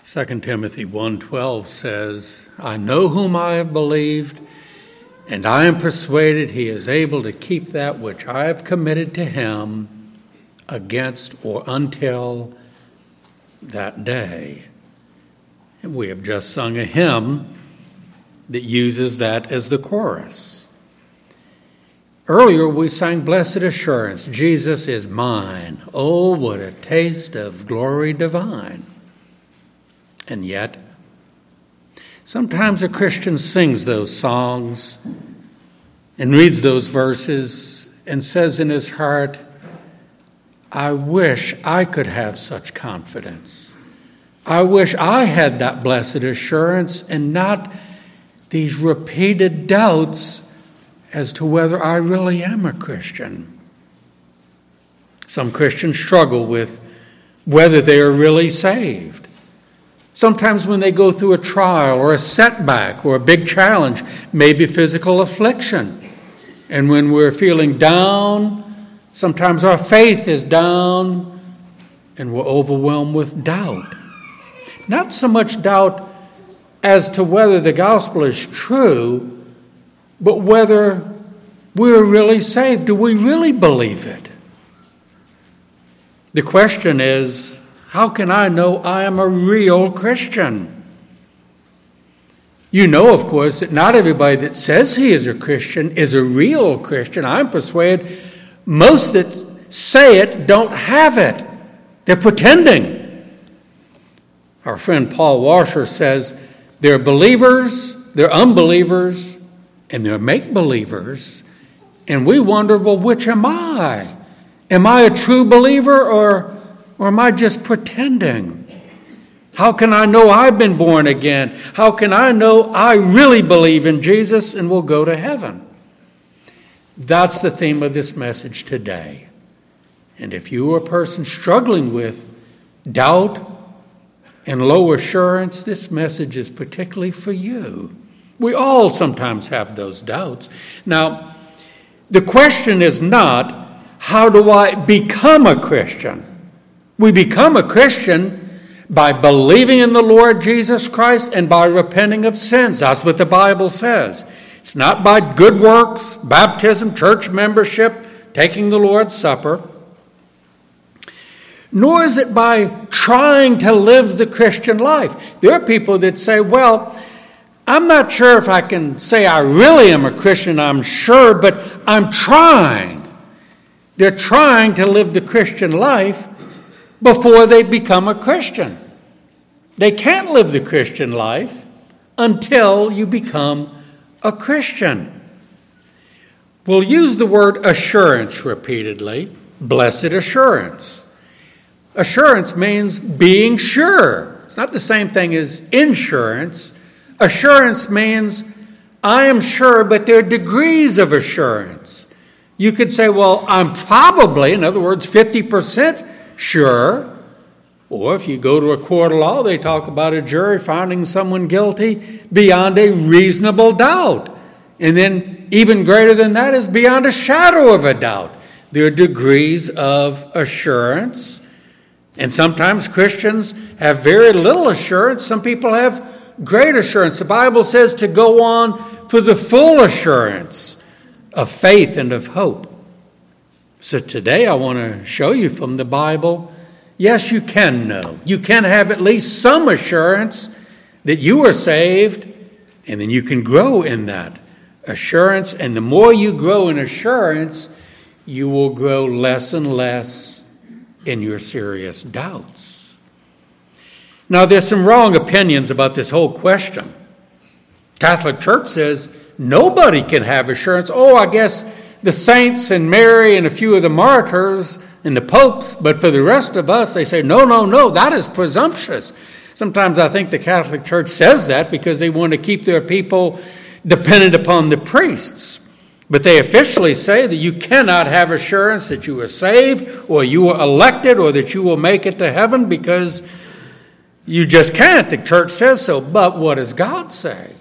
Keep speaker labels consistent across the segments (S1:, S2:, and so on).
S1: 2 Timothy 1:12 says, I know whom I have believed, and I am persuaded he is able to keep that which I have committed to him against or until that day. And we have just sung a hymn that uses that as the chorus. Earlier we sang Blessed Assurance, Jesus is mine. Oh, what a taste of glory divine. And yet, sometimes a Christian sings those songs and reads those verses and says in his heart, I wish I could have such confidence. I wish I had that blessed assurance and not these repeated doubts as to whether I really am a Christian. Some Christians struggle with whether they are really saved. Sometimes when they go through a trial or a setback or a big challenge, maybe physical affliction, and when we're feeling down, sometimes our faith is down and we're overwhelmed with doubt. Not so much doubt as to whether the gospel is true, but whether we're really saved. Do we really believe it? The question is, how can I know I am a real Christian? You know, of course, that not everybody that says he is a Christian is a real Christian. I'm persuaded most that say it don't have it. They're pretending. Our friend Paul Washer says there are believers, there are unbelievers, and there are make-believers. And we wonder, well, which am I? Am I a true believer or am I just pretending? How can I know I've been born again? How can I know I really believe in Jesus and will go to heaven? That's the theme of this message today. And if you are a person struggling with doubt and low assurance, this message is particularly for you. We all sometimes have those doubts. Now, the question is not, how do I become a Christian? We become a Christian by believing in the Lord Jesus Christ and by repenting of sins. That's what the Bible says. It's not by good works, baptism, church membership, taking the Lord's Supper. Nor is it by trying to live the Christian life. There are people that say, well, I'm not sure if I can say I really am a Christian, I'm sure, but I'm trying. They're trying to live the Christian life before they become a Christian. They can't live the Christian life until you become a Christian. We'll use the word assurance repeatedly. Blessed assurance. Assurance means being sure. It's not the same thing as insurance. Assurance means I am sure, but there are degrees of assurance. You could say, well, I'm probably, in other words, 50% sure. Or if you go to a court of law, they talk about a jury finding someone guilty beyond a reasonable doubt. And then even greater than that is beyond a shadow of a doubt. There are degrees of assurance. And sometimes Christians have very little assurance. Some people have great assurance. The Bible says to go on for the full assurance of faith and of hope. So today I want to show you from the Bible, yes, you can know. You can have at least some assurance that you are saved, and then you can grow in that assurance. And the more you grow in assurance, you will grow less and less in your serious doubts. Now, there's some wrong opinions about this whole question. Catholic Church says nobody can have assurance. Oh, I guess the saints and Mary and a few of the martyrs and the popes, but for the rest of us, they say, no, that is presumptuous. Sometimes I think the Catholic Church says that because they want to keep their people dependent upon the priests. But they officially say that you cannot have assurance that you are saved or you are elected or that you will make it to heaven because you just can't. The church says so. But what does God say?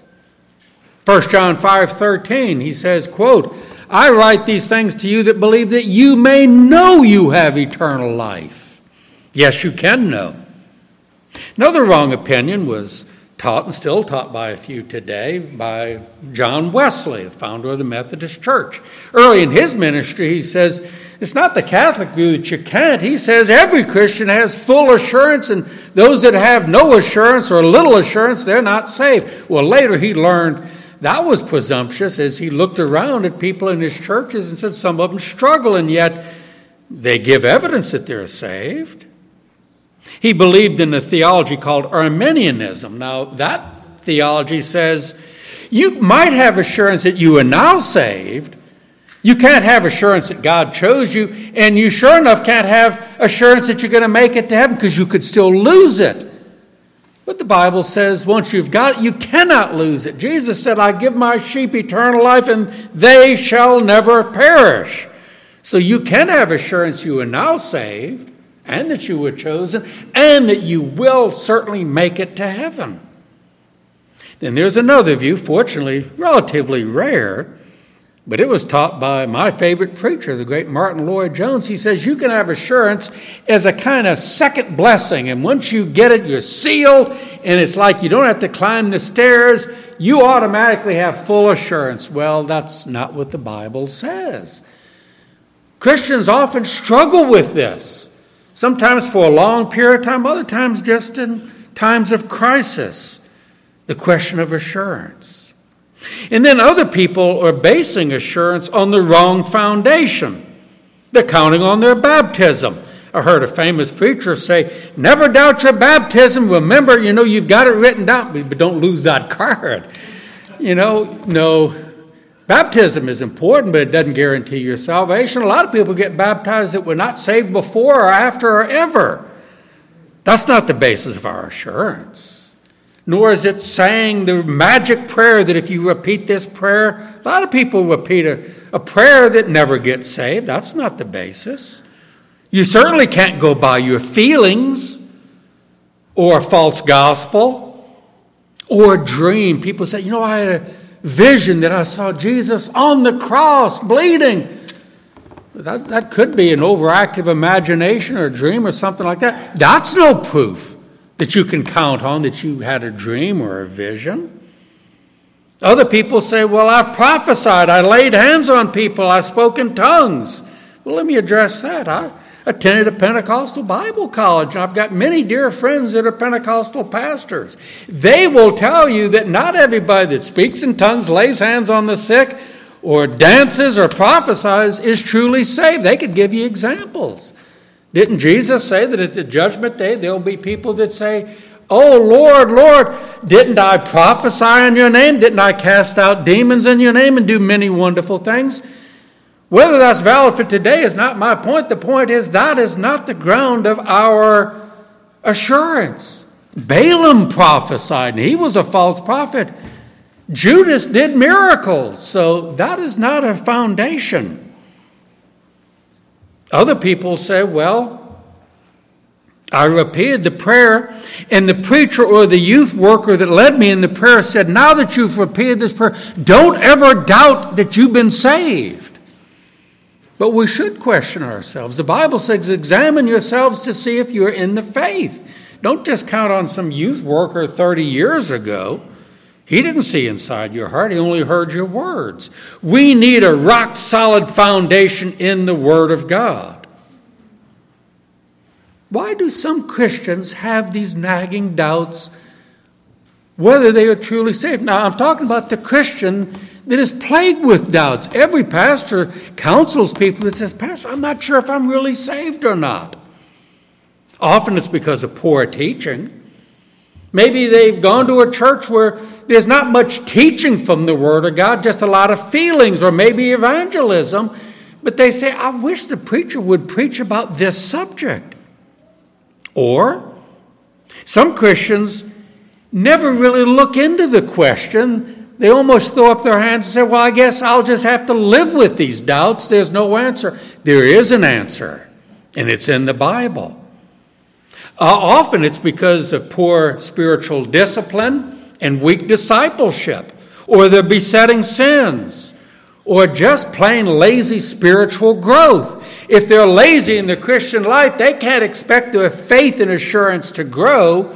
S1: 1 John 5:13, he says, quote, I write these things to you that believe that you may know you have eternal life. Yes, you can know. Another wrong opinion was taught and still taught by a few today by John Wesley, the founder of the Methodist Church. Early in his ministry, he says, it's not the Catholic view that you can't. He says every Christian has full assurance, and those that have no assurance or little assurance, they're not saved. Well, later he learned that was presumptuous as he looked around at people in his churches and said some of them struggle, and yet they give evidence that they're saved. He believed in a theology called Arminianism. Now, that theology says you might have assurance that you are now saved. You can't have assurance that God chose you, and you sure enough can't have assurance that you're going to make it to heaven because you could still lose it. But the Bible says once you've got it, you cannot lose it. Jesus said, I give my sheep eternal life, and they shall never perish. So you can have assurance you are now saved, and that you were chosen, and that you will certainly make it to heaven. Then there's another view, fortunately relatively rare, but it was taught by my favorite preacher, the great Martin Lloyd-Jones. He says you can have assurance as a kind of second blessing, and once you get it, you're sealed, and it's like you don't have to climb the stairs. You automatically have full assurance. Well, that's not what the Bible says. Christians often struggle with this. Sometimes for a long period of time, other times just in times of crisis, the question of assurance. And then other people are basing assurance on the wrong foundation. They're counting on their baptism. I heard a famous preacher say, never doubt your baptism. Remember, you've got it written down, but don't lose that card. No. Baptism is important, but it doesn't guarantee your salvation. A lot of people get baptized that were not saved before or after or ever. That's not the basis of our assurance. Nor is it saying the magic prayer that if you repeat this prayer, a lot of people repeat a prayer that never gets saved. That's not the basis. You certainly can't go by your feelings or a false gospel or a dream. People say, I had a vision that I saw Jesus on the cross bleeding. That could be an overactive imagination or a dream or something like that. That's no proof that you can count on that you had a dream or a vision. Other people say, well, I've prophesied, I laid hands on people, I spoke in tongues. Well, let me address that. I attended a Pentecostal Bible college, and I've got many dear friends that are Pentecostal pastors. They will tell you that not everybody that speaks in tongues, lays hands on the sick, or dances or prophesies is truly saved. They could give you examples. Didn't Jesus say that at the judgment day there will be people that say, oh, Lord, Lord, didn't I prophesy in your name? Didn't I cast out demons in your name and do many wonderful things? Whether that's valid for today is not my point. The point is that is not the ground of our assurance. Balaam prophesied, and he was a false prophet. Judas did miracles, so that is not a foundation. Other people say, well, I repeated the prayer, and the preacher or the youth worker that led me in the prayer said, now that you've repeated this prayer, don't ever doubt that you've been saved. But we should question ourselves. The Bible says, examine yourselves to see if you're in the faith. Don't just count on some youth worker 30 years ago. He didn't see inside your heart. He only heard your words. We need a rock-solid foundation in the Word of God. Why do some Christians have these nagging doubts whether they are truly saved? Now, I'm talking about the Christian that is plagued with doubts. Every pastor counsels people that says, Pastor, I'm not sure if I'm really saved or not. Often it's because of poor teaching. Maybe they've gone to a church where there's not much teaching from the Word of God, just a lot of feelings or maybe evangelism. But they say, I wish the preacher would preach about this subject. Or some Christians never really look into the question. They almost throw up their hands and say, well, I guess I'll just have to live with these doubts. There's no answer. There is an answer, and it's in the Bible. Often it's because of poor spiritual discipline and weak discipleship, or their besetting sins, or just plain lazy spiritual growth. If they're lazy in the Christian life, they can't expect their faith and assurance to grow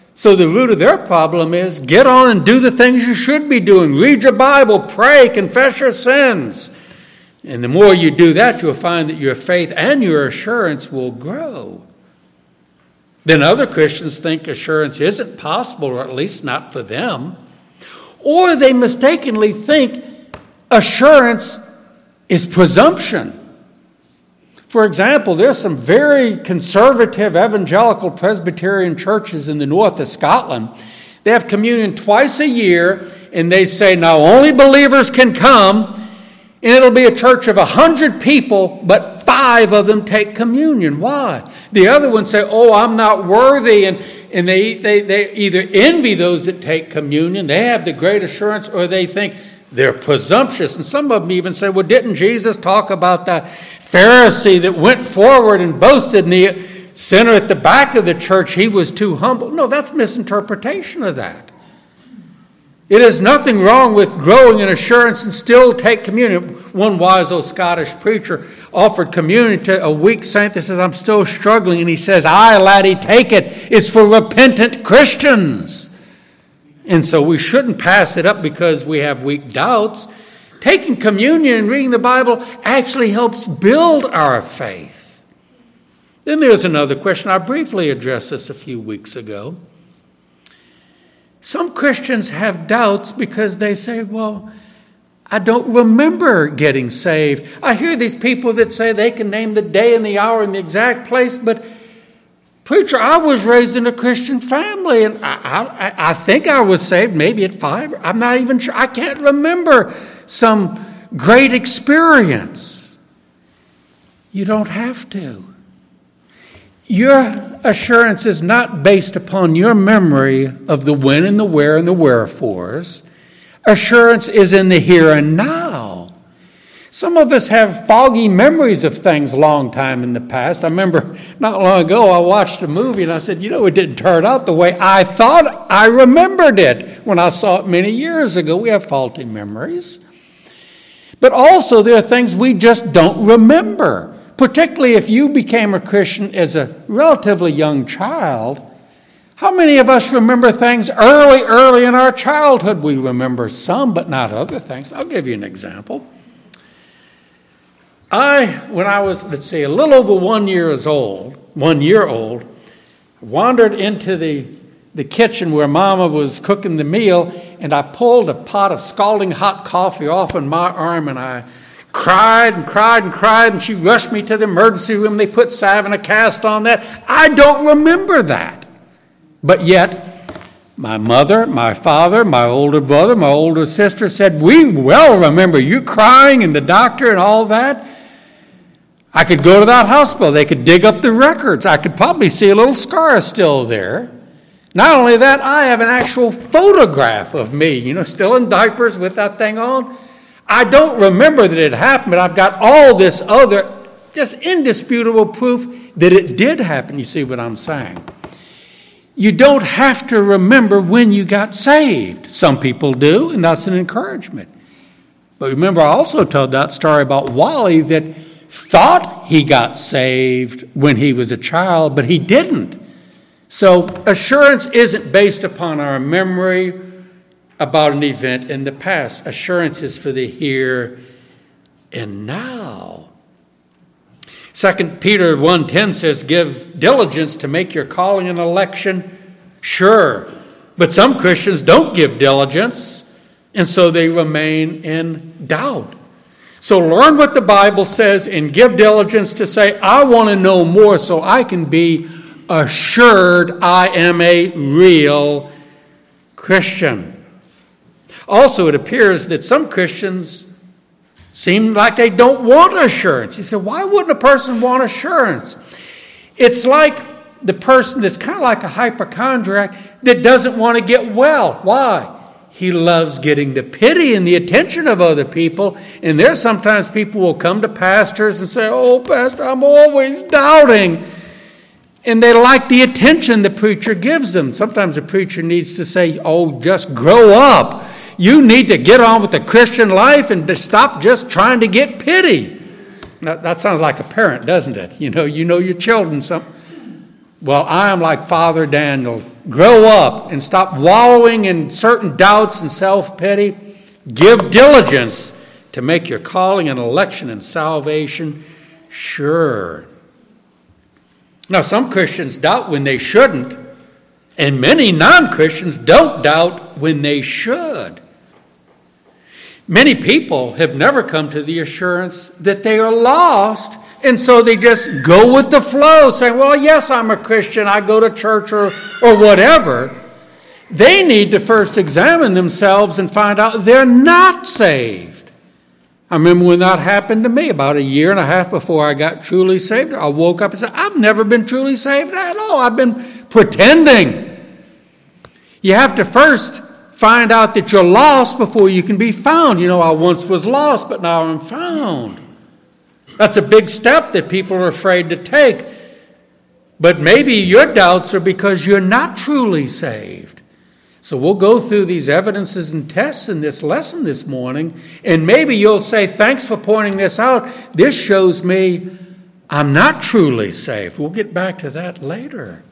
S1: So the root of their problem is get on and do the things you should be doing. Read your Bible, pray, confess your sins. And the more you do that, you'll find that your faith and your assurance will grow. Then other Christians think assurance isn't possible, or at least not for them. Or they mistakenly think assurance is presumption. For example, there's some very conservative evangelical Presbyterian churches in the north of Scotland. They have communion twice a year, and they say now only believers can come, and it'll be a church of 100 people, but 5 of them take communion. Why? The other ones say, oh, I'm not worthy, and they either envy those that take communion, they have the great assurance, or they think they're presumptuous. And some of them even say, well, didn't Jesus talk about that Pharisee that went forward and boasted in the center at the back of the church? He was too humble. No, that's misinterpretation of that. It is nothing wrong with growing in assurance and still take communion. One wise old Scottish preacher offered communion to a weak saint that says, I'm still struggling. And he says, aye, laddie, take it. It's for repentant Christians. And so we shouldn't pass it up because we have weak doubts. Taking communion and reading the Bible actually helps build our faith. Then there's another question. I briefly addressed this a few weeks ago. Some Christians have doubts because they say, well, I don't remember getting saved. I hear these people that say they can name the day and the hour and the exact place, but preacher, I was raised in a Christian family, and I think I was saved maybe at 5. I'm not even sure. I can't remember some great experience. You don't have to. Your assurance is not based upon your memory of the when and the where and the wherefores. Assurance is in the here and now. Some of us have foggy memories of things a long time in the past. I remember not long ago I watched a movie and I said, it didn't turn out the way I thought I remembered it when I saw it many years ago. We have faulty memories. But also there are things we just don't remember. Particularly if you became a Christian as a relatively young child. How many of us remember things early in our childhood? We remember some, but not other things. I'll give you an example. When I was, a little over 1 year old, wandered into the kitchen where Mama was cooking the meal, and I pulled a pot of scalding hot coffee off in my arm, and I cried and cried and cried, and she rushed me to the emergency room. They put salve and a cast on that. I don't remember that. But yet, my mother, my father, my older brother, my older sister said, we well remember you crying and the doctor and all that. I could go to that hospital. They could dig up the records. I could probably see a little scar still there. Not only that, I have an actual photograph of me, still in diapers with that thing on. I don't remember that it happened, but I've got all this other just indisputable proof that it did happen. You see what I'm saying? You don't have to remember when you got saved. Some people do, and that's an encouragement. But remember, I also told that story about Wally that thought he got saved when he was a child, but he didn't. So assurance isn't based upon our memory about an event in the past. Assurance is for the here and now. 2 Peter 1:10 says, give diligence to make your calling and election sure. But some Christians don't give diligence, and so they remain in doubt. So learn what the Bible says and give diligence to say, I want to know more so I can be assured I am a real Christian. Also, it appears that some Christians seem like they don't want assurance. You say, why wouldn't a person want assurance? It's like the person that's kind of like a hypochondriac that doesn't want to get well. Why? He loves getting the pity and the attention of other people. And there's sometimes people will come to pastors and say, oh, Pastor, I'm always doubting. And they like the attention the preacher gives them. Sometimes the preacher needs to say, oh, just grow up. You need to get on with the Christian life and to stop just trying to get pity. Now, that sounds like a parent, doesn't it? You know your children. Well, I am like Father Daniel. grow up and stop wallowing in certain doubts and self-pity. Give diligence to make your calling and election and salvation sure. Now, some Christians doubt when they shouldn't, and many non-Christians don't doubt when they should. Many people have never come to the assurance that they are lost, and so they just go with the flow, saying, well, yes, I'm a Christian, I go to church or whatever. They need to first examine themselves and find out they're not saved. I remember when that happened to me about a year and a half before I got truly saved. I woke up and said, I've never been truly saved at all. I've been pretending. You have to first find out that you're lost before you can be found. You know, I once was lost, but now I'm found. That's a big step that people are afraid to take. But maybe your doubts are because you're not truly saved. So we'll go through these evidences and tests in this lesson this morning, and maybe you'll say, thanks for pointing this out. This shows me I'm not truly saved. We'll get back to that later.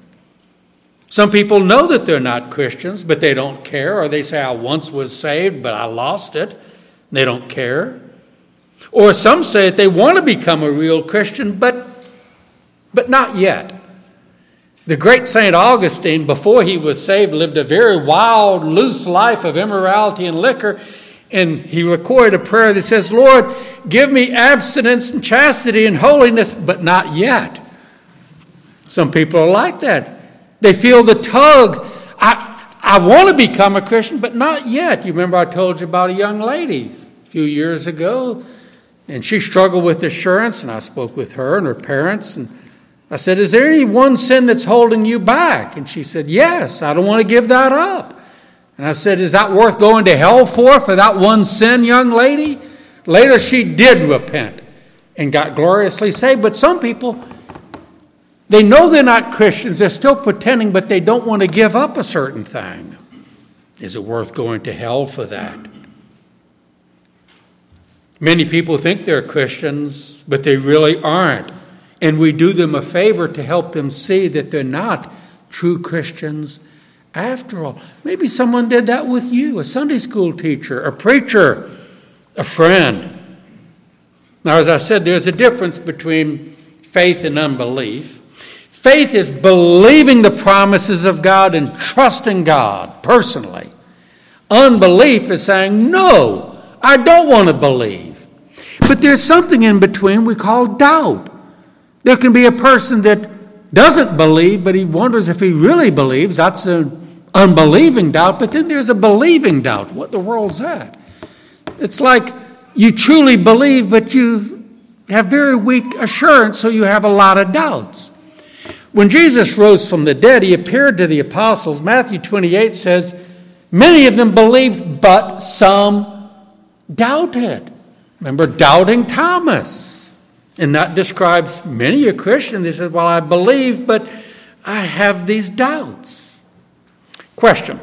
S1: Some people know that they're not Christians, but they don't care. Or they say, I once was saved, but I lost it. They don't care. Or some say that they want to become a real Christian, but not yet. The great St. Augustine, before he was saved, lived a very wild, loose life of immorality and liquor. And he recorded a prayer that says, Lord, give me abstinence and chastity and holiness, but not yet. Some people are like that. They feel the tug. I want to become a Christian, but not yet. You remember I told you about a young lady a few years ago, and she struggled with assurance, and I spoke with her and her parents, and I said, is there any one sin that's holding you back? And she said, yes, I don't want to give that up. And I said, is that worth going to hell for that one sin, young lady? Later she did repent and got gloriously saved, but some people, they know they're not Christians. They're still pretending, but they don't want to give up a certain thing. Is it worth going to hell for that? Many people think they're Christians, but they really aren't. And we do them a favor to help them see that they're not true Christians after all. Maybe someone did that with you, a Sunday school teacher, a preacher, a friend. Now, as I said, there's a difference between faith and unbelief. Faith is believing the promises of God and trusting God personally. Unbelief is saying, no, I don't want to believe. But there's something in between we call doubt. There can be a person that doesn't believe, but he wonders if he really believes. That's an unbelieving doubt. But then there's a believing doubt. What the world's that? It's like you truly believe, but you have very weak assurance, so you have a lot of doubts. When Jesus rose from the dead, he appeared to the apostles. Matthew 28 says, many of them believed, but some doubted. Remember doubting Thomas. And that describes many a Christian. They said, well, I believe, but I have these doubts. Question.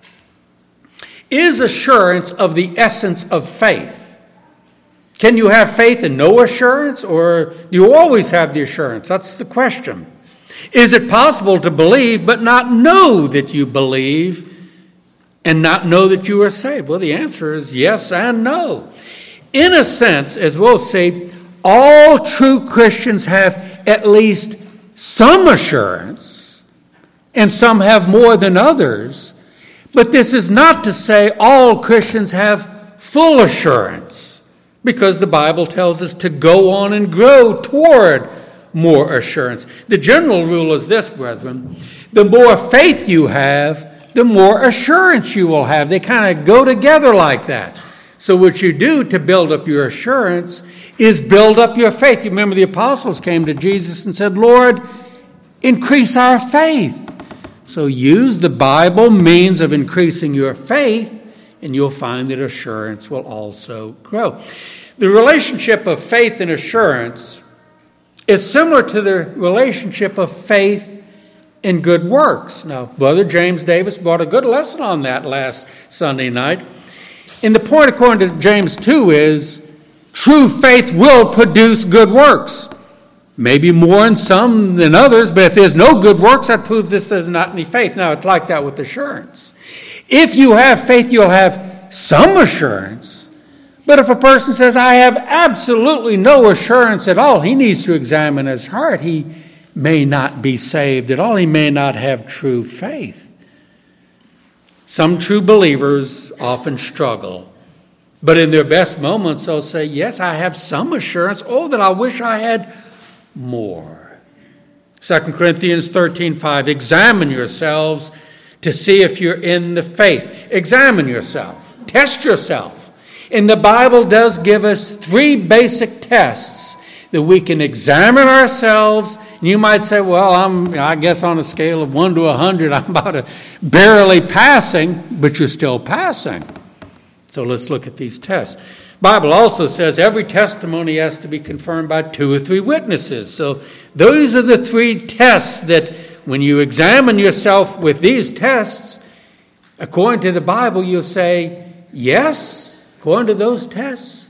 S1: Is assurance of the essence of faith? Can you have faith and no assurance, or do you always have the assurance? That's the question. Is it possible to believe but not know that you believe and not know that you are saved? Well, the answer is yes and no. In a sense, as we'll see, all true Christians have at least some assurance, and some have more than others. But this is not to say all Christians have full assurance, because the Bible tells us to go on and grow toward more assurance. The general rule is this, brethren: the more faith you have, the more assurance you will have. They kind of go together like that. So what you do to build up your assurance is build up your faith. You remember the apostles came to Jesus and said, Lord, increase our faith. So use the Bible means of increasing your faith, and you'll find that assurance will also grow. The relationship of faith and assurance is similar to the relationship of faith and good works. Now, Brother James Davis brought a good lesson on that last Sunday night. And the point, according to James 2, is true faith will produce good works. Maybe more in some than others, but if there's no good works, that proves this is not any faith. Now, it's like that with assurance. If you have faith, you'll have some assurance. But if a person says, I have absolutely no assurance at all, he needs to examine his heart. He may not be saved at all. He may not have true faith. Some true believers often struggle. But in their best moments, they'll say, yes, I have some assurance. Oh, that I wish I had more. 2 Corinthians 13:5, examine yourselves to see if you're in the faith. Examine yourself. Test yourself. And the Bible does give us 3 basic tests that we can examine ourselves. And you might say, well, I guess on a scale of 1 to 100, I'm about barely passing, but you're still passing. So let's look at these tests. Bible also says every testimony has to be confirmed by 2 or 3 witnesses. So those are the 3 tests that when you examine yourself with these tests, according to the Bible, you'll say, yes, according to those tests,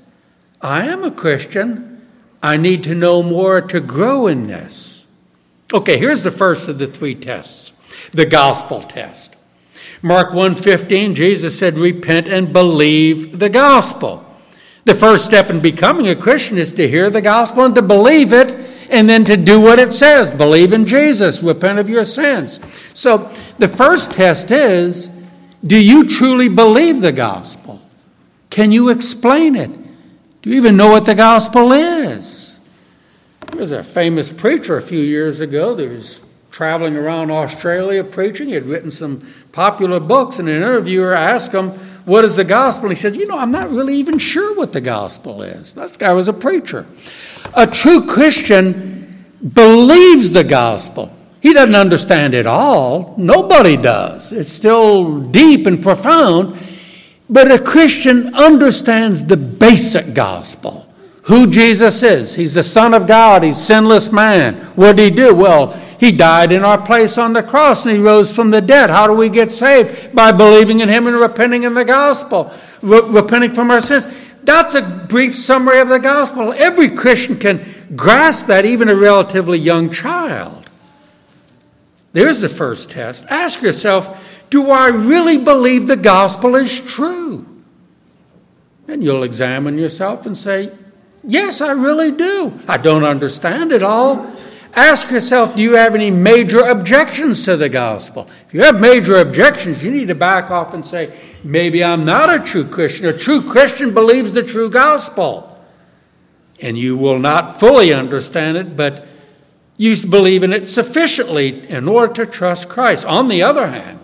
S1: I am a Christian. I need to know more to grow in this. Okay, here's the first of the 3 tests, the gospel test. Mark 1:15, Jesus said, repent and believe the gospel. The first step in becoming a Christian is to hear the gospel and to believe it, and then to do what it says. Believe in Jesus. Repent of your sins. So the first test is, do you truly believe the gospel? Can you explain it? Do you even know what the gospel is? There was a famous preacher a few years ago that was traveling around Australia preaching. He had written some popular books, and an interviewer asked him, what is the gospel? And he said, I'm not really even sure what the gospel is. This guy was a preacher. A true Christian believes the gospel. He doesn't understand it all. Nobody does. It's still deep and profound. But a Christian understands the basic gospel. Who Jesus is. He's the Son of God. He's sinless man. What did he do? Well, he died in our place on the cross and he rose from the dead. How do we get saved? By believing in him and repenting in the gospel. Repenting from our sins. That's a brief summary of the gospel. Every Christian can grasp that, even a relatively young child. There's the first test. Ask yourself, do I really believe the gospel is true? And you'll examine yourself and say, yes, I really do. I don't understand it all. Ask yourself, do you have any major objections to the gospel? If you have major objections, you need to back off and say, maybe I'm not a true Christian. A true Christian believes the true gospel. And you will not fully understand it, but you believe in it sufficiently in order to trust Christ. On the other hand,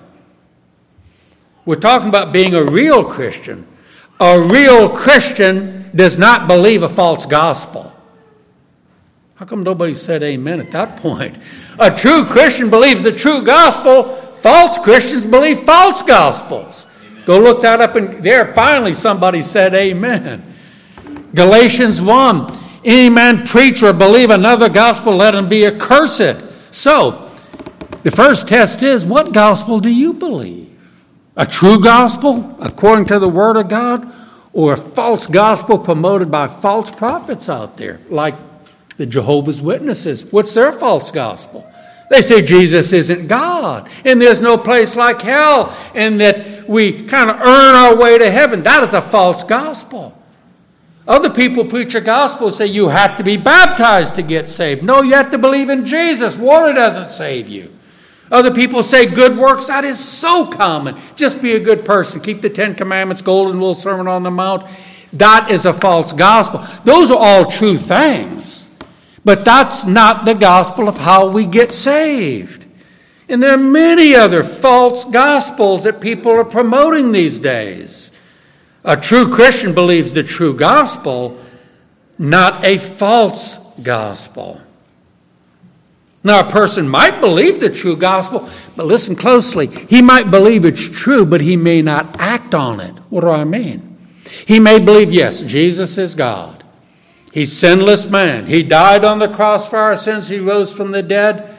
S1: we're talking about being a real Christian. A real Christian does not believe a false gospel. How come nobody said amen at that point? A true Christian believes the true gospel. False Christians believe false gospels. Amen. Go look that up, and there finally somebody said amen. Galatians 1, any man preach or believe another gospel, let him be accursed. So, the first test is, what gospel do you believe? A true gospel, according to the Word of God, or a false gospel promoted by false prophets out there, like the Jehovah's Witnesses? What's their false gospel? They say Jesus isn't God, and there's no place like hell, and that we kind of earn our way to heaven. That is a false gospel. Other people preach a gospel, say you have to be baptized to get saved. No, you have to believe in Jesus. Water doesn't save you. Other people say good works. That is so common. Just be a good person. Keep the 10 Commandments, Golden Rule, Sermon on the Mount. That is a false gospel. Those are all true things. But that's not the gospel of how we get saved. And there are many other false gospels that people are promoting these days. A true Christian believes the true gospel, not a false gospel. Now, a person might believe the true gospel, but listen closely. He might believe it's true, but he may not act on it. What do I mean? He may believe, yes, Jesus is God. He's sinless man. He died on the cross for our sins. He rose from the dead.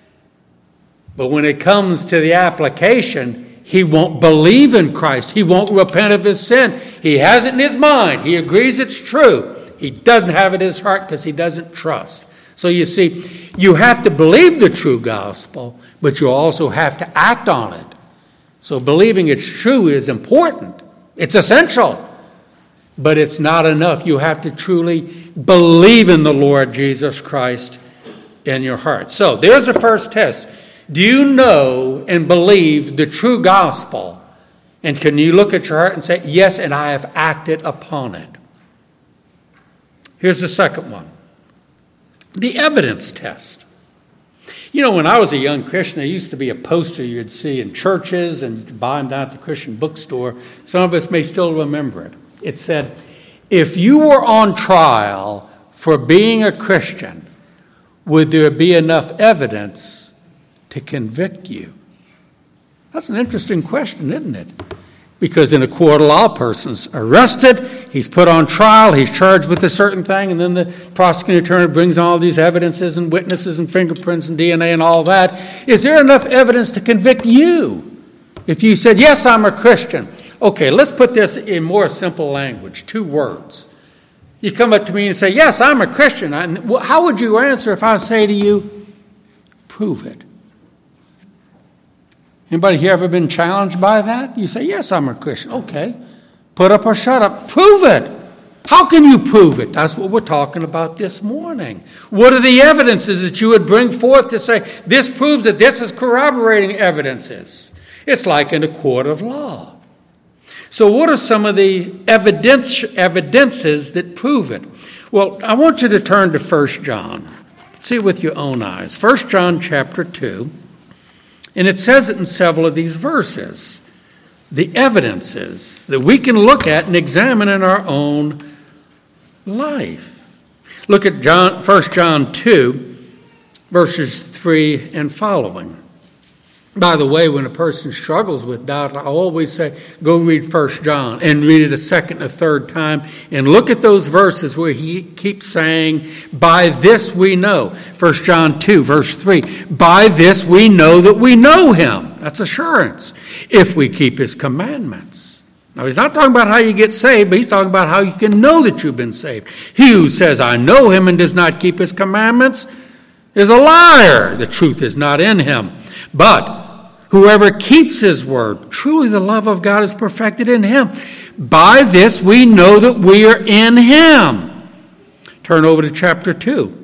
S1: But when it comes to the application, he won't believe in Christ. He won't repent of his sin. He has it in his mind. He agrees it's true. He doesn't have it in his heart because he doesn't trust. So you see, you have to believe the true gospel, but you also have to act on it. So believing it's true is important. It's essential. But it's not enough. You have to truly believe in the Lord Jesus Christ in your heart. So there's the first test. Do you know and believe the true gospel? And can you look at your heart and say, yes, and I have acted upon it? Here's the second one. The evidence test. You know, when I was a young Christian, there used to be a poster you'd see in churches, and you could buy them down at the Christian bookstore. Some of us may still remember it. It said, if you were on trial for being a Christian, would there be enough evidence to convict you? That's an interesting question, isn't it? Because in a court of law, a person's arrested, he's put on trial, he's charged with a certain thing, and then the prosecuting attorney brings all these evidences and witnesses and fingerprints and DNA and all that. Is there enough evidence to convict you? If you said, yes, I'm a Christian. Okay, let's put this in more simple language, 2 words. You come up to me and say, yes, I'm a Christian. How would you answer if I say to you, prove it? Anybody here ever been challenged by that? You say, yes, I'm a Christian. Okay. Put up or shut up. Prove it. How can you prove it? That's what we're talking about this morning. What are the evidences that you would bring forth to say, this proves that this is corroborating evidences? It's like in a court of law. So what are some of the evidences that prove it? Well, I want you to turn to 1 John. See it with your own eyes. 1 John chapter 2. And it says it in several of these verses. The evidences that we can look at and examine in our own life. Look at 1 John 2, verses 3 and following. By the way, when a person struggles with doubt, I always say, go read 1 John and read it a second, a third time, and look at those verses where he keeps saying, by this we know. 1 John 2, verse 3, by this we know that we know him. That's assurance, if we keep his commandments. Now, he's not talking about how you get saved, but he's talking about how you can know that you've been saved. He who says, I know him and does not keep his commandments is a liar. The truth is not in him. But whoever keeps his word, truly the love of God is perfected in him. By this we know that we are in him. Turn over to chapter 2,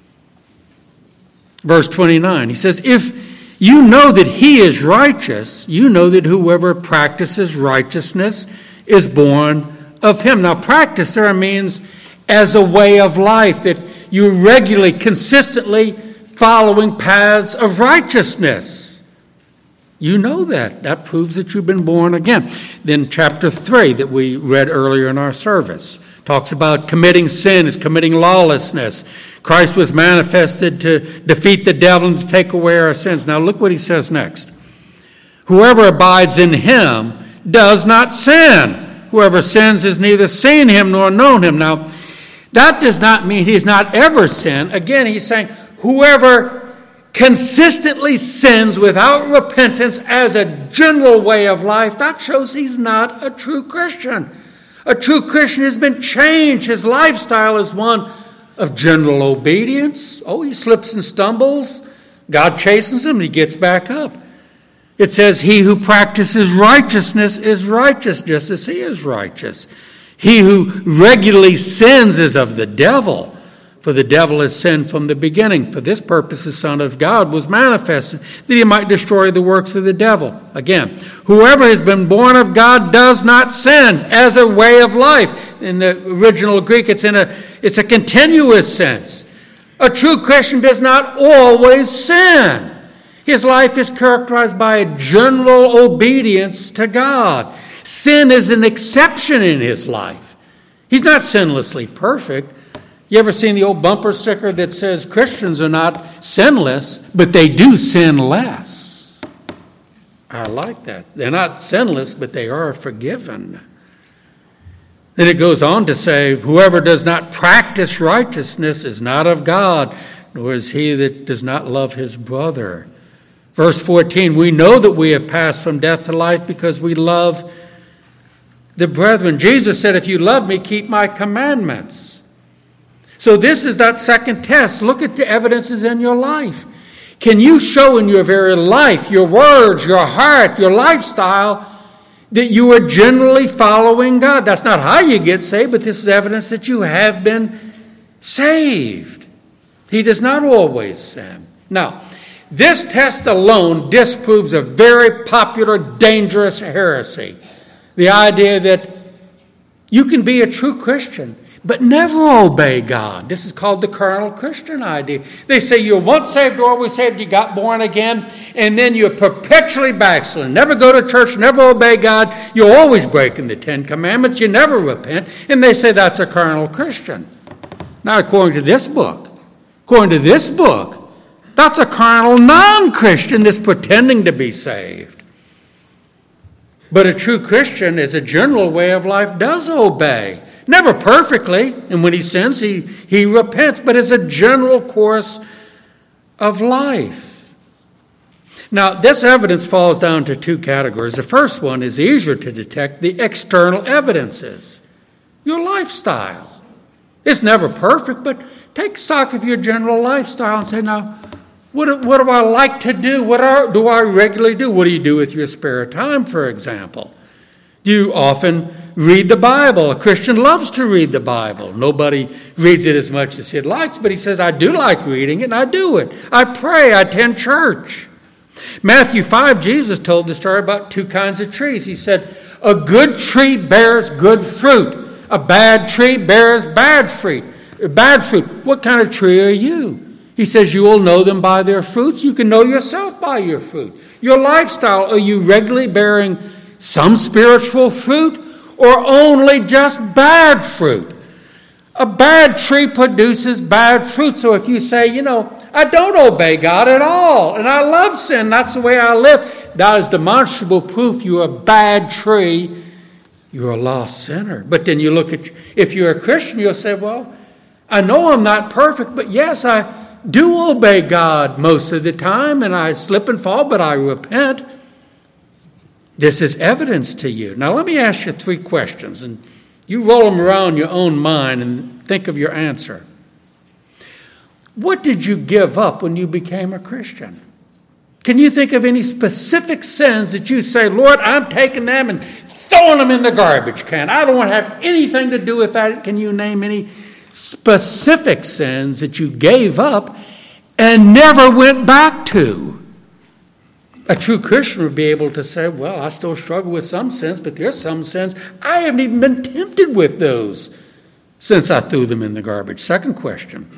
S1: verse 29. He says, if you know that he is righteous, you know that whoever practices righteousness is born of him. Now, practice there means as a way of life, that you regularly, consistently following paths of righteousness. You know that. That proves that you've been born again. Then chapter 3 that we read earlier in our service talks about committing sin is committing lawlessness. Christ was manifested to defeat the devil and to take away our sins. Now look what he says next. Whoever abides in him does not sin. Whoever sins has neither seen him nor known him. Now, that does not mean he has not ever sinned. Again, he's saying whoever consistently sins without repentance as a general way of life, that shows he's not a true Christian. A true Christian has been changed. His lifestyle is one of general obedience. Oh, he slips and stumbles. God chastens him and he gets back up. It says, he who practices righteousness is righteous, just as he is righteous. He who regularly sins is of the devil, for the devil has sinned from the beginning. For this purpose the Son of God was manifested, that he might destroy the works of the devil. Again, whoever has been born of God does not sin as a way of life. In the original Greek, it's a continuous sense. A true Christian does not always sin. His life is characterized by a general obedience to God. Sin is an exception in his life. He's not sinlessly perfect. You ever seen the old bumper sticker that says Christians are not sinless, but they do sin less? I like that. They're not sinless, but they are forgiven. Then it goes on to say, whoever does not practice righteousness is not of God, nor is he that does not love his brother. Verse 14, we know that we have passed from death to life because we love the brethren. Jesus said, if you love me, keep my commandments. So this is that second test. Look at the evidences in your life. Can you show in your very life, your words, your heart, your lifestyle, that you are generally following God? That's not how you get saved, but this is evidence that you have been saved. He does not always sin. Now, this test alone disproves a very popular, dangerous heresy. The idea that you can be a true Christian, but never obey God. This is called the carnal Christian idea. They say you're once saved, always saved, you got born again, and then you're perpetually backsliding. Never go to church, never obey God. You're always breaking the Ten Commandments. You never repent. And they say that's a carnal Christian. Now, according to this book, that's a carnal non-Christian that's pretending to be saved. But a true Christian, as a general way of life, does obey. Never perfectly, and when he sins, he repents, but as a general course of life. Now, this evidence falls down to two categories. The first one is easier to detect, the external evidences. Your lifestyle. It's never perfect, but take stock of your general lifestyle and say, now, what do I like to do? What do I regularly do? What do you do with your spare time, for example? Do you often read the Bible? A Christian loves to read the Bible. Nobody reads it as much as he likes, but he says, I do like reading it, and I do it. I pray, I attend church. Matthew 5, Jesus told the story about two kinds of trees. He said, a good tree bears good fruit. A bad tree bears bad fruit. What kind of tree are you? He says, you will know them by their fruits. You can know yourself by your fruit. Your lifestyle, are you regularly bearing some spiritual fruit or only just bad fruit? A bad tree produces bad fruit. So if you say, I don't obey God at all, and I love sin, that's the way I live, that is demonstrable proof you're a bad tree. You're a lost sinner. But then you look at, if you're a Christian, you'll say, well, I know I'm not perfect, but yes, I do obey God most of the time, and I slip and fall, but I repent. This is evidence to you. Now, let me ask you 3 questions, and you roll them around in your own mind and think of your answer. What did you give up when you became a Christian? Can you think of any specific sins that you say, Lord, I'm taking them and throwing them in the garbage can. I don't want to have anything to do with that. Can you name any specific sins that you gave up and never went back to? A true Christian would be able to say, well, I still struggle with some sins, but there's some sins I haven't even been tempted with those since I threw them in the garbage. Second question.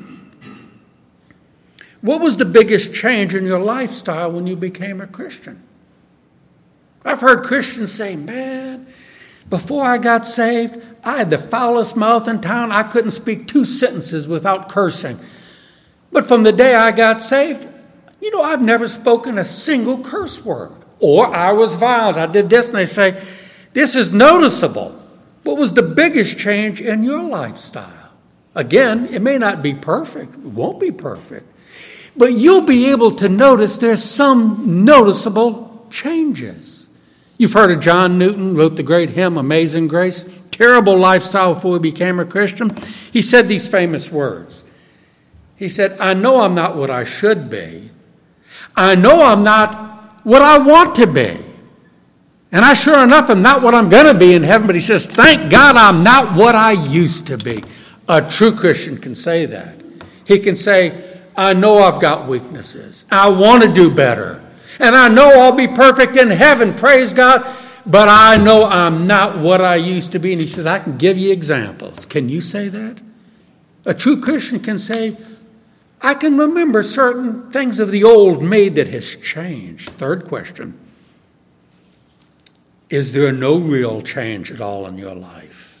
S1: What was the biggest change in your lifestyle when you became a Christian? I've heard Christians say, man, before I got saved, I had the foulest mouth in town. I couldn't speak 2 sentences without cursing. But from the day I got saved, I've never spoken a single curse word. Or I was violent. I did this, and they say, this is noticeable. What was the biggest change in your lifestyle? Again, it may not be perfect. It won't be perfect. But you'll be able to notice there's some noticeable changes. You've heard of John Newton, wrote the great hymn, Amazing Grace. Terrible lifestyle before he became a Christian. He said these famous words. He said, I know I'm not what I should be. I know I'm not what I want to be. And I sure enough am not what I'm going to be in heaven. But he says, thank God I'm not what I used to be. A true Christian can say that. He can say, I know I've got weaknesses. I want to do better. And I know I'll be perfect in heaven, praise God. But I know I'm not what I used to be. And he says, I can give you examples. Can you say that? A true Christian can say, I can remember certain things of the old me that has changed. Third question. Is there no real change at all in your life?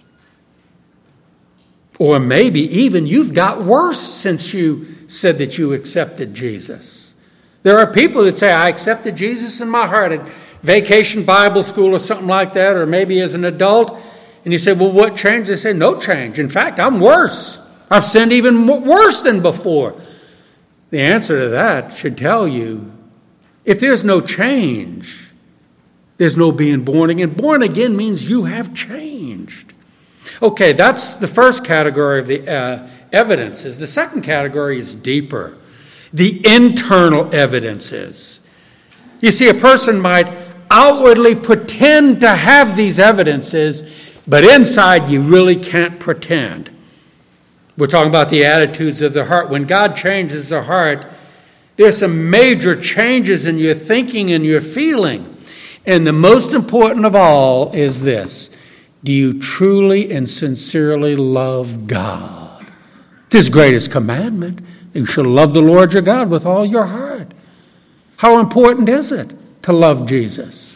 S1: Or maybe even you've got worse since you said that you accepted Jesus. There are people that say, I accepted Jesus in my heart at Vacation Bible School or something like that, or maybe as an adult. And you say, well, what changed? They say, no change. In fact, I'm worse. I've sinned even worse than before. The answer to that should tell you, if there's no change, there's no being born again. Born again means you have changed. Okay, that's the first category of the evidences. The second category is deeper. The internal evidences. You see, a person might outwardly pretend to have these evidences, but inside you really can't pretend. We're talking about the attitudes of the heart. When God changes the heart, there's some major changes in your thinking and your feeling. And the most important of all is this: do you truly and sincerely love God? It's His greatest commandment. You shall love the Lord your God with all your heart. How important is it to love Jesus?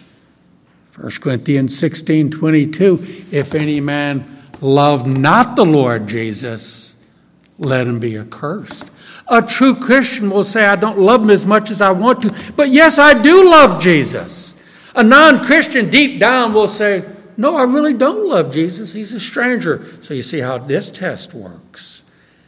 S1: 1 Corinthians 16:22, if any man love not the Lord Jesus, let him be accursed. A true Christian will say, I don't love him as much as I want to, but yes, I do love Jesus. A non-Christian deep down will say, no, I really don't love Jesus. He's a stranger. So you see how this test works.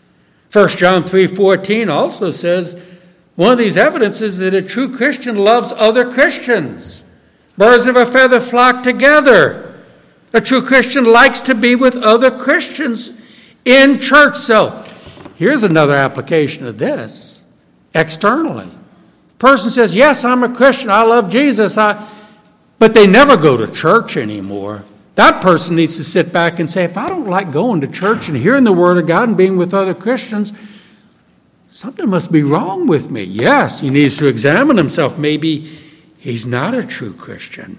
S1: 1 John 3:14 also says, one of these evidences that a true Christian loves other Christians. Birds of a feather flock together. A true Christian likes to be with other Christians in church. So here's another application of this externally. A person says, yes, I'm a Christian. I love Jesus. But they never go to church anymore. That person needs to sit back and say, if I don't like going to church and hearing the Word of God and being with other Christians, something must be wrong with me. Yes, he needs to examine himself. Maybe he's not a true Christian.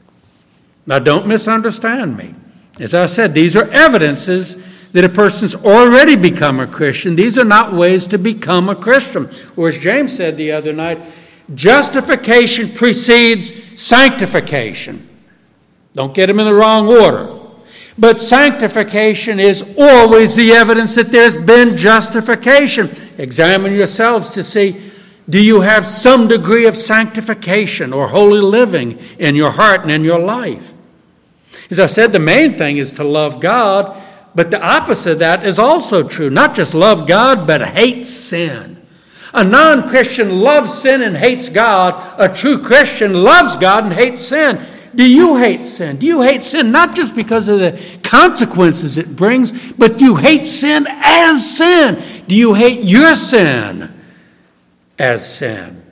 S1: Now, don't misunderstand me. As I said, these are evidences that a person's already become a Christian. These are not ways to become a Christian. Or as James said the other night, justification precedes sanctification. Don't get them in the wrong order. But sanctification is always the evidence that there's been justification. Examine yourselves to see, do you have some degree of sanctification or holy living in your heart and in your life? As I said, the main thing is to love God, but the opposite of that is also true. Not just love God, but hate sin. A non-Christian loves sin and hates God. A true Christian loves God and hates sin. Do you hate sin? Do you hate sin not just because of the consequences it brings, but you hate sin as sin? Do you hate your sin as sin?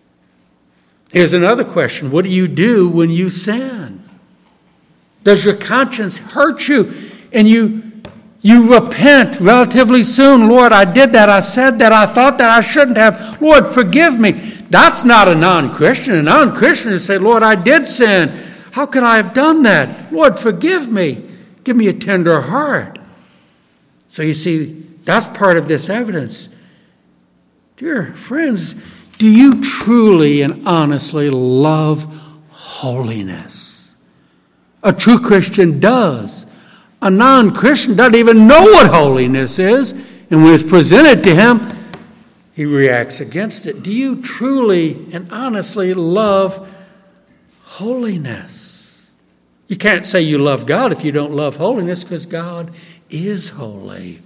S1: Here's another question. What do you do when you sin? Does your conscience hurt you and you repent relatively soon? Lord, I did that, I said that, I thought that, I shouldn't have. Lord, forgive me. That's not a non-Christian. A non-Christian would say, Lord, I did sin. How could I have done that? Lord, forgive me. Give me a tender heart. So you see, that's part of this evidence. Dear friends, do you truly and honestly love holiness? A true Christian does. A non-Christian doesn't even know what holiness is, and when it's presented to him, he reacts against it. Do you truly and honestly love holiness? You can't say you love God if you don't love holiness, because God is holy.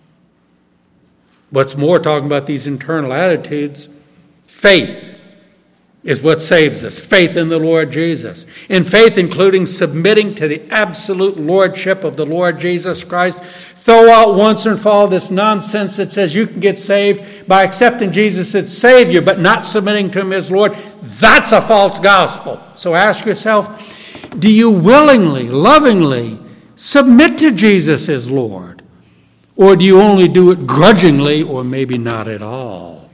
S1: What's more, talking about these internal attitudes, faith is what saves us. Faith in the Lord Jesus. In faith, including submitting to the absolute lordship of the Lord Jesus Christ. Throw out once and for all this nonsense that says you can get saved by accepting Jesus as Savior, but not submitting to Him as Lord. That's a false gospel. So ask yourself, do you willingly, lovingly submit to Jesus as Lord? Or do you only do it grudgingly, or maybe not at all?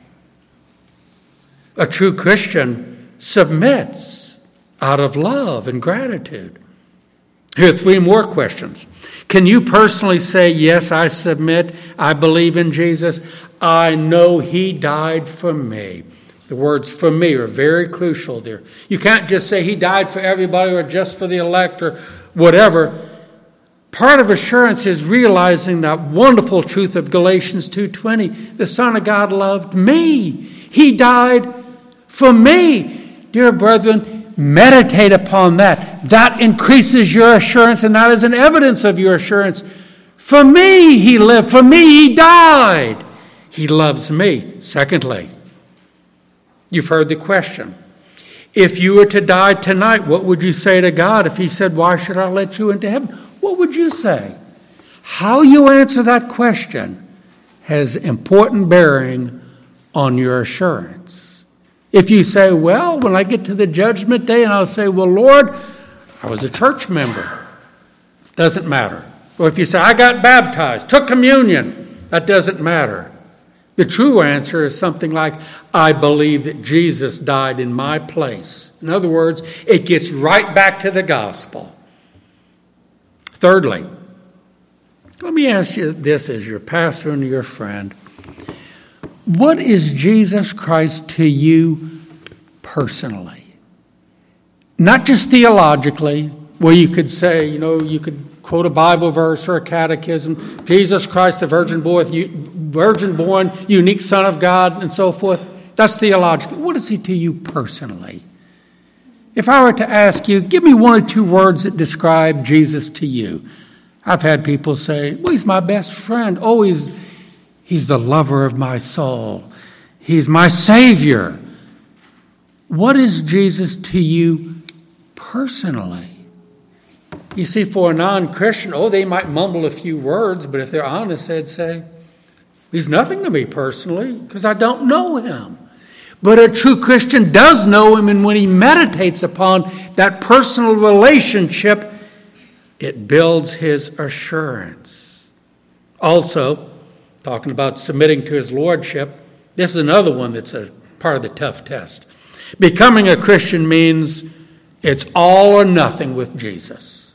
S1: A true Christian submits out of love and gratitude. Here are 3 more questions. Can you personally say, yes, I submit, I believe in Jesus, I know He died for me? The words "for me" are very crucial there. You can't just say He died for everybody or just for the elect or whatever. Part of assurance is realizing that wonderful truth of Galatians 2:20. The Son of God loved me. He died for me. Dear brethren, meditate upon that. That increases your assurance, and that is an evidence of your assurance. For me He lived. For me He died. He loves me. Secondly, you've heard the question. If you were to die tonight, what would you say to God if He said, why should I let you into heaven? What would you say? How you answer that question has important bearing on your assurance. If you say, well, when I get to the judgment day and I'll say, well, Lord, I was a church member. Doesn't matter. Or if you say, I got baptized, took communion, that doesn't matter. The true answer is something like, I believe that Jesus died in my place. In other words, it gets right back to the gospel. Thirdly, let me ask you this as your pastor and your friend. What is Jesus Christ to you personally? Not just theologically, where you could say, you could quote a Bible verse or a catechism, Jesus Christ, the virgin born, unique Son of God, and so forth. That's theological. What is he to you personally? If I were to ask you, give me one or two words that describe Jesus to you. I've had people say, well, he's my best friend. Oh, he's the lover of my soul. He's my Savior. What is Jesus to you personally? You see, for a non-Christian, they might mumble a few words, but if they're honest, they'd say, he's nothing to me personally because I don't know him. But a true Christian does know him, and when he meditates upon that personal relationship, it builds his assurance. Also, talking about submitting to his lordship, this is another one that's a part of the tough test. Becoming a Christian means it's all or nothing with Jesus.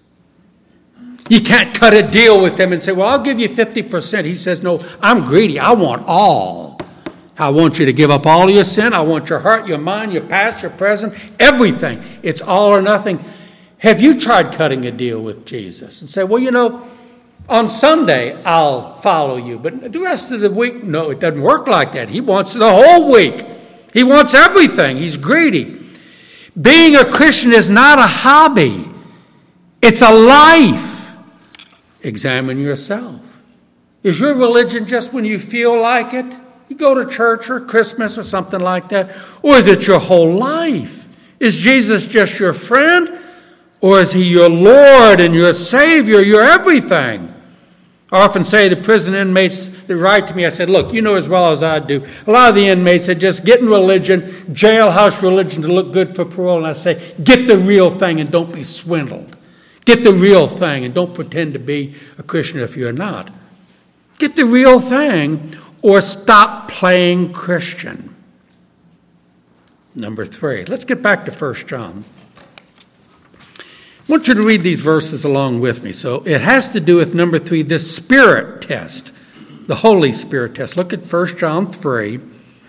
S1: You can't cut a deal with him and say, well, I'll give you 50%. He says, no, I'm greedy. I want all. I want you to give up all your sin. I want your heart, your mind, your past, your present, everything. It's all or nothing. Have you tried cutting a deal with Jesus and say, well, on Sunday I'll follow you, but the rest of the week, no, it doesn't work like that. He wants the whole week. He wants everything. He's greedy. Being a Christian is not a hobby. It's a life. Examine yourself. Is your religion just when you feel like it? You go to church or Christmas or something like that? Or is it your whole life? Is Jesus just your friend? Or is he your Lord and your Savior, your everything? I often say to prison inmates that write to me, I said, look, you know as well as I do, a lot of the inmates are just getting religion, jailhouse religion to look good for parole. And I say, get the real thing and don't be swindled. Get the real thing and don't pretend to be a Christian if you're not. Get the real thing or stop playing Christian. Number 3. Let's get back to 1 John. I want you to read these verses along with me. So it has to do with number 3, the Spirit test, the Holy Spirit test. Look at 1 John 3,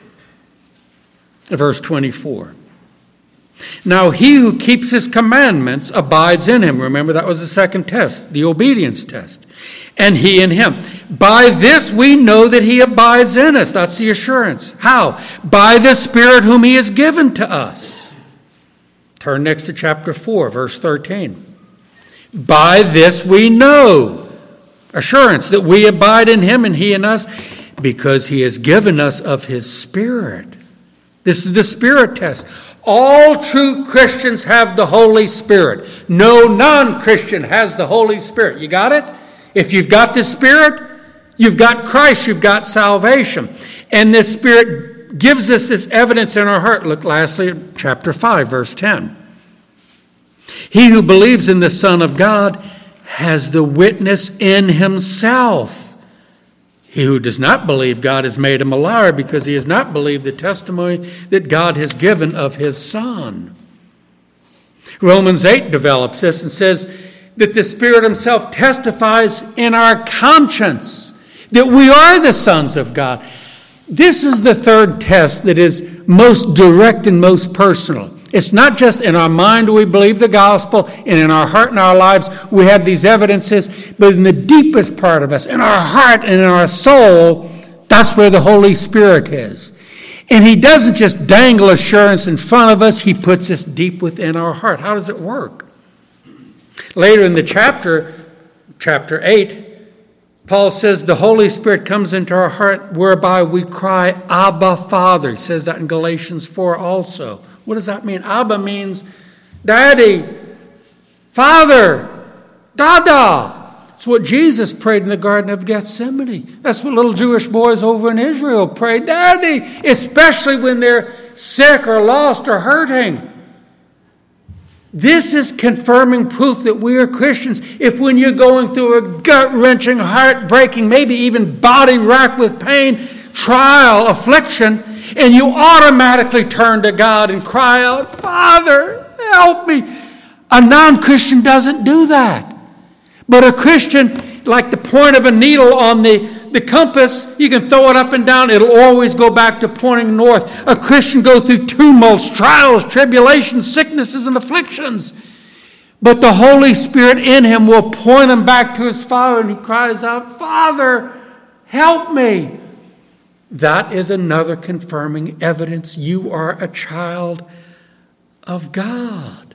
S1: verse 24. Now he who keeps his commandments abides in him. Remember, that was the second test, the obedience test. And he in him. By this we know that he abides in us. That's the assurance. How? By the Spirit whom he has given to us. Turn next to chapter 4, verse 13. By this we know. Assurance that we abide in him and he in us, because he has given us of his Spirit. This is the Spirit test. All true Christians have the Holy Spirit. No non-Christian has the Holy Spirit. You got it? If you've got the Spirit, you've got Christ, you've got salvation. And this Spirit gives us this evidence in our heart. Look lastly at chapter 5, verse 10. He who believes in the Son of God has the witness in himself. He who does not believe God has made him a liar, because he has not believed the testimony that God has given of his Son. Romans 8 develops this and says that the Spirit himself testifies in our conscience that we are the sons of God. This is the third test that is most direct and most personal. It's not just in our mind we believe the gospel, and in our heart and our lives we have these evidences, but in the deepest part of us, in our heart and in our soul, that's where the Holy Spirit is. And he doesn't just dangle assurance in front of us, he puts us deep within our heart. How does it work? Later in the chapter 8, Paul says the Holy Spirit comes into our heart whereby we cry, Abba, Father. He says that in Galatians 4 also. What does that mean? Abba means Daddy, Father, Dada. It's what Jesus prayed in the Garden of Gethsemane. That's what little Jewish boys over in Israel prayed. Daddy, especially when they're sick or lost or hurting. This is confirming proof that we are Christians. If when you're going through a gut-wrenching, heart-breaking, maybe even body-racked with pain, trial, affliction, and you automatically turn to God and cry out, Father, help me. A non-Christian doesn't do that. But a Christian, like the point of a needle on the compass, you can throw it up and down. It'll always go back to pointing north. A Christian goes through tumults, trials, tribulations, sicknesses, and afflictions. But the Holy Spirit in him will point him back to his Father, and he cries out, Father, help me. That is another confirming evidence you are a child of God.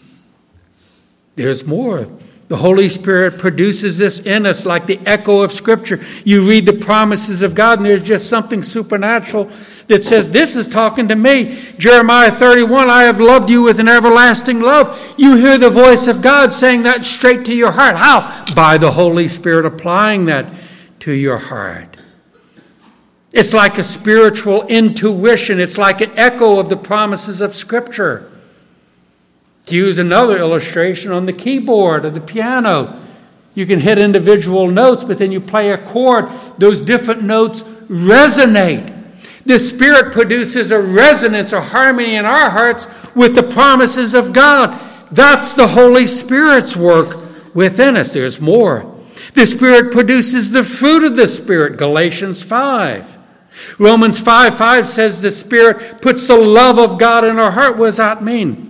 S1: There's more. The Holy Spirit produces this in us like the echo of Scripture. You read the promises of God, and there's just something supernatural that says, this is talking to me. Jeremiah 31, I have loved you with an everlasting love. You hear the voice of God saying that straight to your heart. How? By the Holy Spirit applying that to your heart. It's like a spiritual intuition. It's like an echo of the promises of Scripture. To use another illustration, on the keyboard of the piano, you can hit individual notes, but then you play a chord. Those different notes resonate. The Spirit produces a resonance, a harmony in our hearts with the promises of God. That's the Holy Spirit's work within us. There's more. The Spirit produces the fruit of the Spirit, Galatians 5. Romans 5:5 says the Spirit puts the love of God in our heart. What does that mean?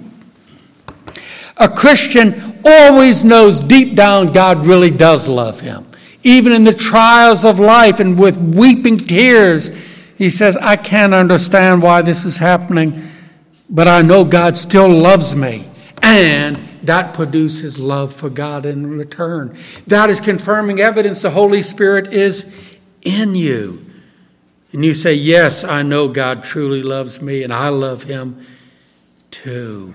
S1: A Christian always knows deep down God really does love him. Even in the trials of life and with weeping tears, he says, I can't understand why this is happening, but I know God still loves me. And that produces love for God in return. That is confirming evidence the Holy Spirit is in you. And you say, yes, I know God truly loves me, and I love him too.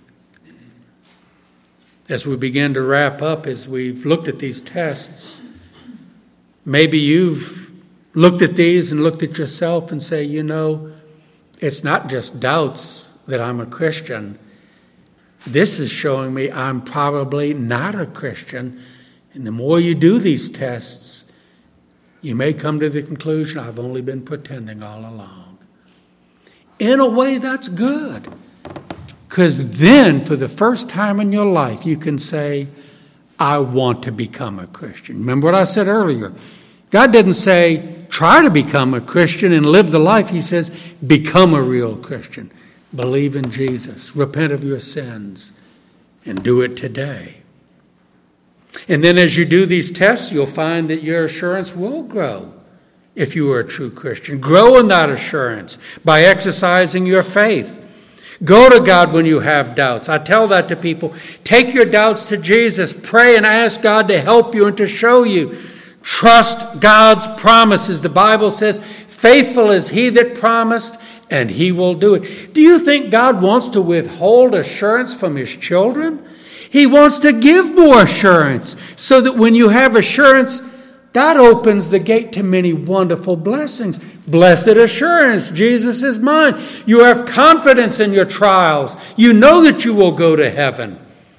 S1: As we begin to wrap up, as we've looked at these tests, maybe you've looked at these and looked at yourself and say, it's not just doubts that I'm a Christian. This is showing me I'm probably not a Christian. And the more you do these tests, you may come to the conclusion, I've only been pretending all along. In a way, that's good. Because then, for the first time in your life, you can say, I want to become a Christian. Remember what I said earlier. God didn't say, try to become a Christian and live the life. He says, become a real Christian. Believe in Jesus. Repent of your sins. And do it today. And then as you do these tests, you'll find that your assurance will grow if you are a true Christian. Grow in that assurance by exercising your faith. Go to God when you have doubts. I tell that to people. Take your doubts to Jesus. Pray and ask God to help you and to show you. Trust God's promises. The Bible says, faithful is he that promised, and he will do it. Do you think God wants to withhold assurance from his children? He wants to give more assurance so that when you have assurance, that opens the gate to many wonderful blessings. Blessed assurance, Jesus is mine. You have confidence in your trials. You know that you will go to heaven.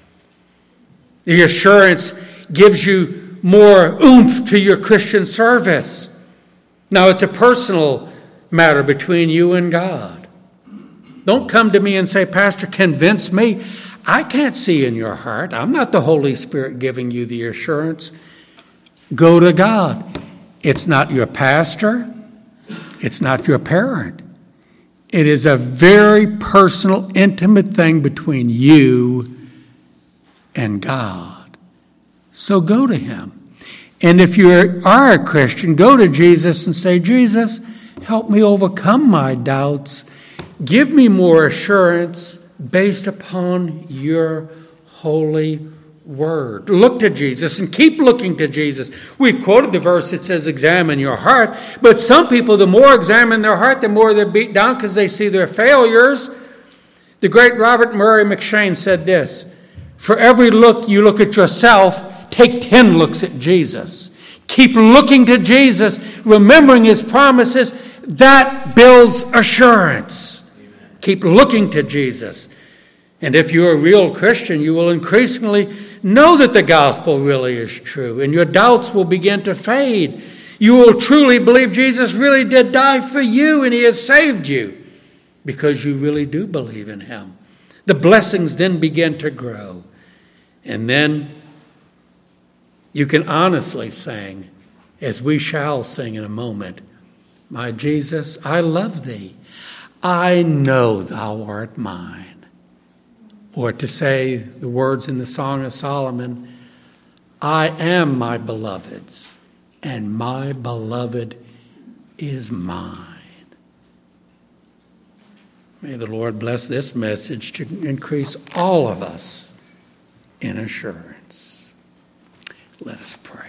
S1: The assurance gives you more oomph to your Christian service. Now, it's a personal matter between you and God. Don't come to me and say, Pastor, convince me. I can't see in your heart. I'm not the Holy Spirit giving you the assurance. Go to God. It's not your pastor. It's not your parent. It is a very personal, intimate thing between you and God. So go to him. And if you are a Christian, go to Jesus and say, Jesus, help me overcome my doubts. Give me more assurance based upon your holy word. Look to Jesus and keep looking to Jesus. We've quoted the verse that says, examine your heart. But some people, the more examine their heart, the more they're beat down because they see their failures. The great Robert Murray McCheyne said this, for every look you look at yourself, take 10 looks at Jesus. Keep looking to Jesus, remembering his promises. That builds assurance. Keep looking to Jesus. And if you're a real Christian, you will increasingly know that the gospel really is true, and your doubts will begin to fade. You will truly believe Jesus really did die for you, and he has saved you, because you really do believe in him. The blessings then begin to grow. And then you can honestly sing, as we shall sing in a moment, "My Jesus, I love thee. I know thou art mine." Or to say the words in the Song of Solomon, "I am my beloved's, and my beloved is mine." May the Lord bless this message to increase all of us in assurance. Let us pray.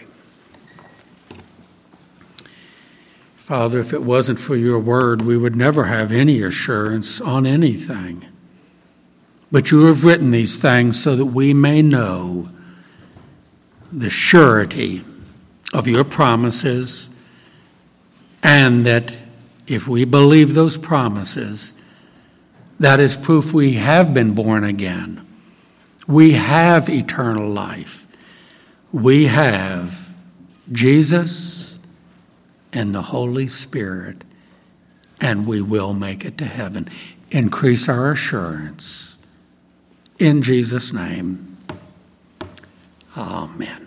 S1: Father, if it wasn't for your word, we would never have any assurance on anything. But you have written these things so that we may know the surety of your promises, and that if we believe those promises, that is proof we have been born again. We have eternal life. We have Jesus and the Holy Spirit, and we will make it to heaven. Increase our assurance. In Jesus' name, amen.